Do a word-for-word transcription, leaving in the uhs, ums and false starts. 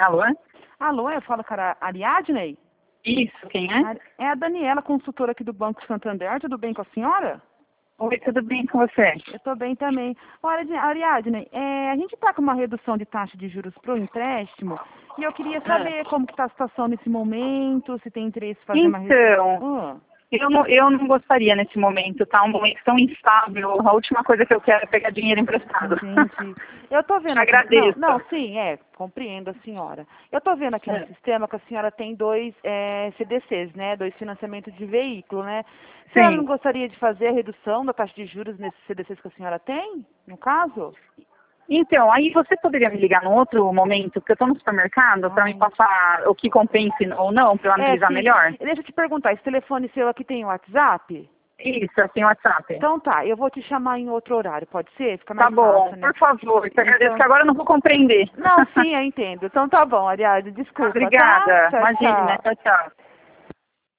Alô? Alô, eu falo com a Ariadne? Isso, quem é? É a Daniela, consultora aqui do Banco Santander. Tudo bem com a senhora? Oi, tudo bem com você? Eu estou bem também. Olha, Ariadne, é, a gente está com uma redução de taxa de juros para o empréstimo e eu queria saber como que está a situação nesse momento, se tem interesse em fazer uma redução. Então, eu, não, eu não gostaria nesse momento, tá? Um momento tão instável. A última coisa que eu quero é pegar dinheiro emprestado. Gente, eu estou vendo aqui. Agradeço. Não, não, sim, é, compreendo a senhora. Eu estou vendo aqui É. no sistema que a senhora tem dois é, C D Cs, né? Dois financiamentos de veículo, né? A Sim. senhora não gostaria de fazer a redução da taxa de juros nesses C D Cs que a senhora tem, no caso? Então, aí você poderia me ligar num outro momento, porque eu estou no supermercado, para me passar o que compense ou não, para eu analisar sim. melhor? Deixa eu te perguntar, esse telefone seu aqui tem WhatsApp? Isso, eu tenho WhatsApp. Então tá, eu vou te chamar em outro horário, pode ser? Fica mais Tá bom, fácil, né? por favor. Eu agradeço Então- que agora eu não vou compreender. Não, sim, eu entendo. Então tá bom, Ariadne, desculpa, Obrigada. tá? Tchau, Imagina, tchau. tchau, tchau.